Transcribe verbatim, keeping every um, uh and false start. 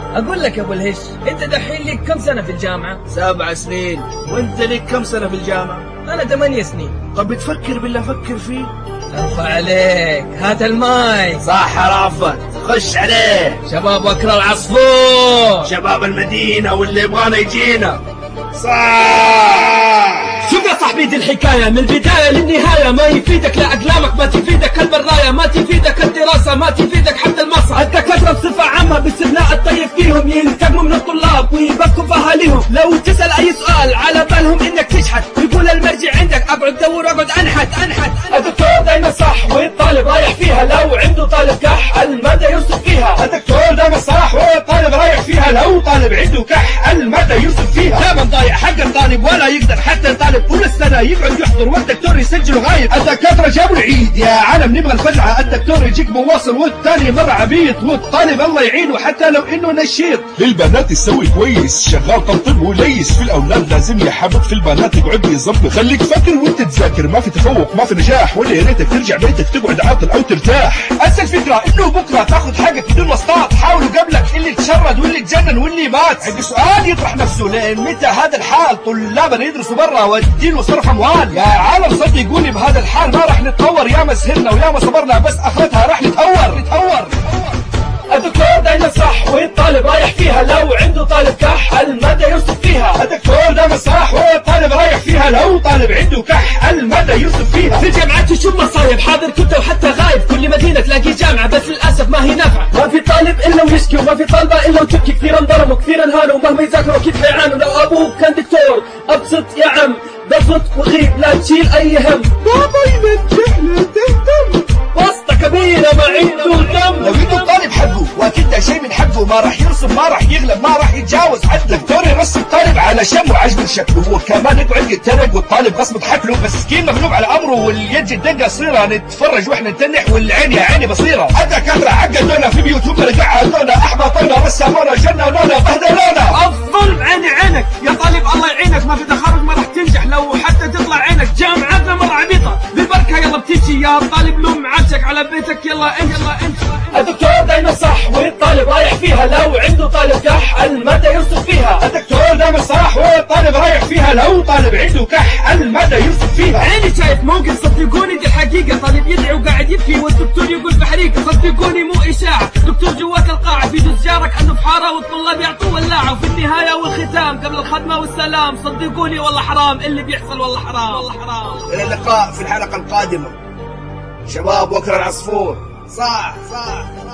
اقول لك يا ابو الهش، انت دحين لك كم سنة في الجامعة؟ سبع سنين. وانت لك كم سنة في الجامعة؟ انا ثمانية سنين. طب بتفكر باللي افكر فيه؟ ارفع عليك، هات الماي. صح رافت، خش عليه. شباب وكر العصفور، شباب المدينة واللي يبغانا يجينا. صح. شوف يا صاحبي دي الحكاية من البداية للنهاية، ما يفيدك لا أقلامك، ما تفيدك البراية، ما تفيدك الدراسة، ما تفيدك حتى المصر. الدكاترة بصفة عامة باستثناء الطيب فيهم ينتقموا من الطلاب ويبكوا في أهاليهم. لو تسأل أي سؤال على بالهم إنك تشحت، ويقول المرجع عندك أقعد دور أقعد أنحت أنحت. الدكتور دايما صح والطالب رايح فيها، لو عنده طالب كح المادة يوصف فيها. الدكتور دايما صح والطالب رايح فيها، لو طالب عنده كح المادة يوصف فيها. دايما ضايع حق الطالب ولا يقدر حتى الطالب طول السنة يقعد يحضر والدكتور يسجل غايب. الدكاترة جابوا العيد يا عالم نبغى الفجعة. الدكتور يجيك مواصل والثاني مرة عبيط، والطالب الله يعينه حتى لو انه نشيط. للبنات يسوي كويس، شغال طبطب وليس. في الاولاد لازم يحبط، في البنات يقعد يظبط. خليك فاكر وانت تذاكر، ما في تفوق ما في نجاح، ولا يا ريتك ترجع بيتك تقعد عاطل او ترتاح. اسهل فكرة انه بكرة تاخذ حقك بدون واسطات. حاولوا قبلك اللي تشرد واللي تجنن واللي مات. عند سؤال يطرح نفسه، لان متى هذا الحال طلابنا يدرسوا برا واديله صرف اموال. يا عالم صدقوني بهذا الحال ما راح نتطور، يا ما سهرنا ويا ما صبرنا بس اخرتها راح نتهور نتهور. الدكتور دايما صح والطالب رايح فيها، لو عنده طالب كح المادة يوصف فيها. الدكتور دايما صح والطالب رايح فيها، لو طالب عنده كح المادة يوصف فيها. في الجامعات تشوف مصايب، حاضر كنت وحتى غايب. كل مدينة تلاقي جامعة بس للأسف ما هي نافعة. ما في طالب إلا ويشكي، وما في طالبة إلا وتبكي. كثير انظلموا كثير انهانوا، ومهما يذاكروا كيف حيعانوا. لو أبوك كان دكتور أبسط يا عم، بسط وغيب لا تشيل أي هم. بابا ينجحنا تهتم، واسطة كبيرة ما عنده دم. لو عنده الطالب حقه واكيد ده شيء من حقه، ما راح يرسم ما راح يغلب ما راح يتجاوز حده. الدكتور يرسم الطالب على شم وعجب شكله، هو كمان يقعد يترق والطالب غصب ضحك له. مسكين مغلوب على امره واليد الدقه صيره، نتفرج واحنا نتنح والعين يا عيني بصيره. الدكاتره عقدونا في بيوتهم قعدونا، احبطونا رسمونا جننونا بهدلونا. الظلم عيني عينك يا طالب الله يعينك، ما في تخرج ما راح تنجح، لو حتى تطلع عينك. جامعتنا مرة عبيطة بالبركة يلا بتجي، يا طالب لوم عفشك على بيتك يلا انت يلا انت. الدكتور دايما صح والطالب رايح فيها، لو عنده طالب كح المادة يوصف فيها. الدكتور دايما صح والطالب رايح فيها، لو طالب عنده كح المادة يوصف فيها. عيني شايف موقف صدقوني دي حقيقة، طالب يدعي وقاعد يبكي والدكتور يقول بحريقة. صدقوني مو إشاعة، دكتور جوات القاعة في جزء جارك عنده في حارة والطلاب يعطوه ولاعة. وفي النهاية والختام قبل الخدمة والسلام، صدقوني والله حرام اللي بيحصل والله حرام والله حرام. إلى اللقاء في الحلقة القادمة. شباب وكر العصفور. صح صح.